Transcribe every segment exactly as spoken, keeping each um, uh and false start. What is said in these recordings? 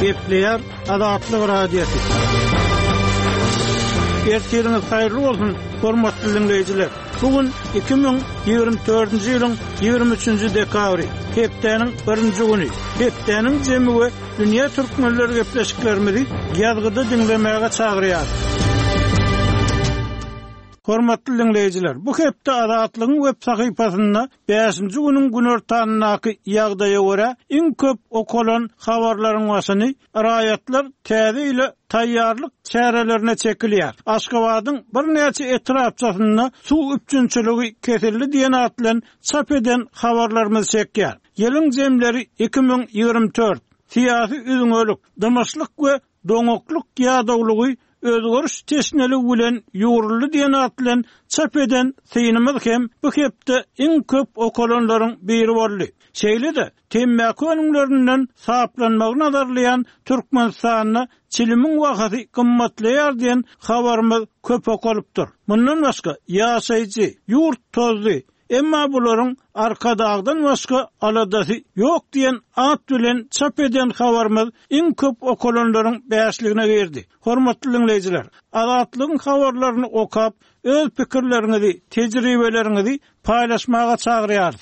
Gepleyer Adatlyk radiosu. Ertiriniz hayırlı olsun, hormatly dinleyijiler. Bugün iki bin ýygrimi dördünji ýylyň ýygrimi üçünji dekabry, hepdeniň birinji güni. Hepdeniň jemi we dünýä türkmenleri gepleşiklerimizi ýazgyda dinlemäge çagyrýar. Hormatly dinleyijiler, bu hepde Adatlygyň web sahypasynda beşinji güniň gün ortanynaky ýagdaýa görä iň köp okulan habarlaryň başyny raýatlar täze ile taýýarlyk çärelerine çekilýär. Aşgabatyň bir näçe etrapçasynda suw üçünçiligi kesildi diýen atlan çap eden habarlarymyz çekýär. Ýylyň jemleri iki bin ýygrimi dört. Siýasy üzüňölik, dymaşlyk we doňoklyk ýadaglygy özgörüş teşneli bilen ýuruldy diýen atlan çap eden synymyz hem bu hepde iň köp okulanlaryň biri boldy. Şeýle-de temmäki önümlerinden saplanmagy nazarlayan Türkmenistanyny çilimiň wagty gymmatlaýar diýen habarymyz köp okulypdyr. Mundan başga ýaşaýjy, ýurt tozdy, emma bularyň arkadagdan başga aladasy ýok diýen at bilen çap eden habarymyz iň köp okulanlaryň beşligine girdi. Hormatly dinleyijiler, Adatlygyň habarlaryny okap, öz pikirleriňizi, tejribeleriňizi paýlaşmaga çagyrýar.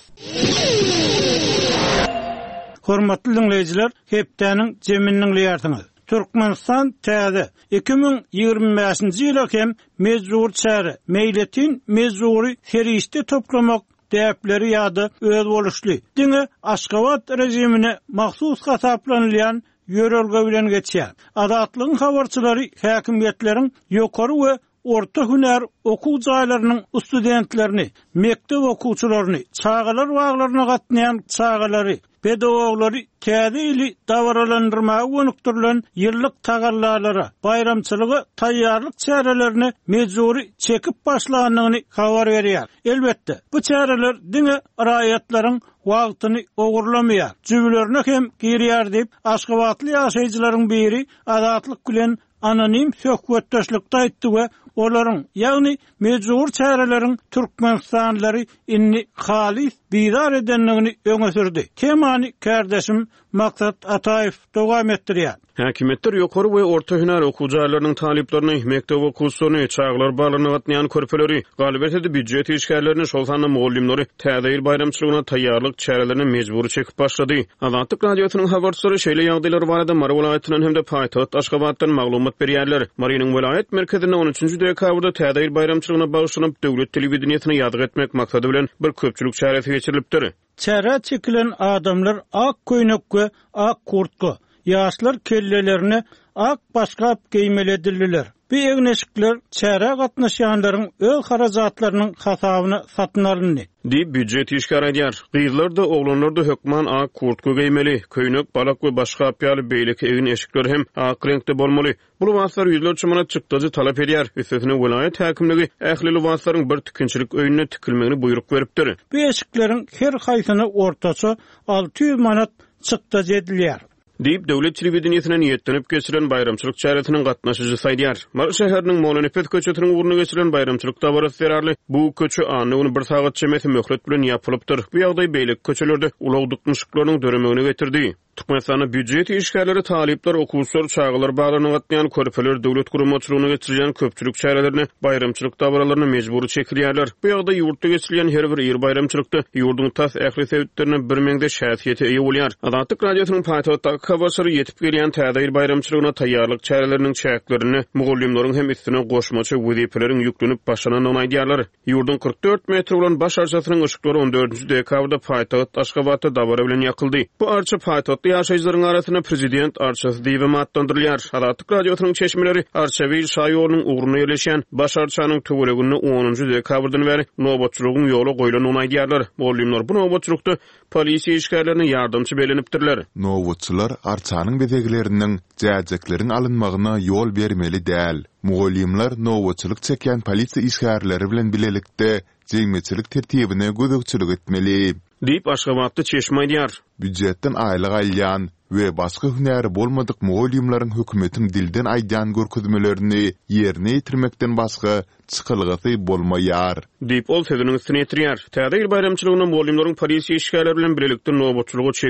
Hormatly dinleyijiler, hepdeniň jeminiň ýartyňyz. Türkmenistan täze iki bin ýygrimi beşinji ýyla hem mezur çäre, meýletin mezuri ferişte toplamak däpleri ýa-da öz boluşly. Diňe Aşgabat rejimine mahsus hasaplanýan ýörelge bilen geçýär. Adatlygyň habarçylary häkimiýetleriň ýokary we orta hüner okuw jaýlarynyň studentlerini, mektep okuwçylaryny, çağalar waglaryna gatnaýan çağalary, pedagogları täze ili dawralandyrmagy önükdirilen ýyllyk tagallara, bayramçylygy taýýarlyk çärelerini mezuri çekip başlanyny habar berýär. Elbetde, bu çäreler diňe raýatlaryň wagtyny ogurlamaýar, jübilerine hem girýär diýip Aşgabatly ýaşaýjylaryň biri Adatlyk bilen anonim söhbetdeşlikde aýtdy we olaryň, ýagny mezur çäreleriň Türkmenistanlary inni halis bidar edenligini öňe sürdi. Temany kardeşim Maksat Ataýew dowam etdirýär. Häkimetler ýokary we orta hüner okuwjaýlarynyň taliplerini, mektep okuwçylaryny, çağlar barlaryna gatnaýan körpeleri, galibet edip büdjet işgärlerini, şol sanda mugallimleri täze ýyl bayramçylygyna taýýarlyk çärelerini mejburi çekip başlady. Adatlyk radiosynyň habarçylary şeýle ýagdaýlar barada Mara welaýatynyň hemde paýtagat Aşgabatdan maglumat berýärler. Marynyň welaýat merkezinde on üçünji dekabrda täze ýyl bayramçylygyna bagyşlanyp döwlet telewizionyny ýadyg etmek maksady bilen bir köpçülik çäresi geçirilipdir. Çäre çekilen adamlar ak köýnek we ak kurtga, ýaşlar kellelerini ak başkap giýmeledildiler. Bu egneşikler çäre gatnaşýanlaryň öz harajatlarynyň hasabyny satyn alyndy. Diýip büdjet işgär edýär. Gyzlar da oglanlar da hökman ak kurtga giýmeli, köýnek, balak we başga apýaly beýleki egin eşikler hem ak reňkde bolmaly. Bu wagtlar ýüzlerçe mana çykdyjy talap edýär. Üstesine welaýat häkimligi ähli wagtlaryň bir tükinçilik öýüne tükilmegini buyruk beripdir. Bu eşikleriň her haýsyny ortaça alty ýüz manat çykdyjy edilýär. Diýip döwlet telewizionyna niýetlenip geçiren bayramçylyk çäresiniň gatnaşyjy saýdýar. Mara şäheriniň Molenepet köçetiniň uruny geçiren bayramçylyk dabarasy berarly. Bu köçü anyny bir sagat çemesi möhlet bilen ýapylypdyr. Bu ýagdaý beýlek köçelerde ulagdykmyşyklaryň döremegine getirdi. Türkmenistanyň büdjet işgärleri talipler, okuwçylar, çağlar baglaryna gatnaýan körpeler döwlet guramaçylygyna geçirilýän köpçülik çärelerini, bayramçylyk dabaralaryny mejburi çekilýärler. Bu ýagdaý ýurtda geçirilýän her bir ýyl bayramçylykda ýurduň tas ähli sebäplerine bir meňde şäsiýeti eýe bolýar. Adatlyk radiosynyň paýtagatdaky habarçylary ýetip gelýän täze ýyl bayramçylygyna taýýarlyk çäreleriniň çäklerini mugallimleriň hem üstüne goşmaçy wezipeleriň ýüklenip başlananyny aýdýarlar. Ýurdun kırk dört metr bolan baş arçasynyň ışıklary on dördünji dekabrda paýtagat Aşgabatda dabara bilen ýakyldy. Bu arça paýtagat ýaşaýjylaryň arasyna prezident arçasy diýip atlandyrylýar. Adatlyk radiosynyň çeşmeleri Arçawy şaýorunyň ugruny ýerleşen baş arçanyň töweregini onunji dekabrdan beri nowbatçylygyň ýoly goýulanyny aýdýarlar. Mugallimler bu nowbatçylykda polisiýa işgärlerine ýardamçy belenipdirler. Nowbatçylar arçanyň bezegleriniň jäjeklerin alynmagyna ýol bermeli däl. Mugallimler nowbatçylyk çeken polisiýa işgärleri bilen bilelikde jeňmeçilik tertibine gözükçülük etmeli. Diýip Aşgabatda çeşme aýdýar. Büdjetden aýlyk alýan we başga hünäri bolmadyk mugallimlaryň hökümetiň dilden aýdýan görkezmelerini ýerine ýetirmekden başga çykylgyzy bolmaýar. Diýip ol sözüniň üstüne ýetirýär. Täze ýyl bayramçylygyna mugallimlaryň polisiýa işgärleri bilen bilelikde nowbatçylygy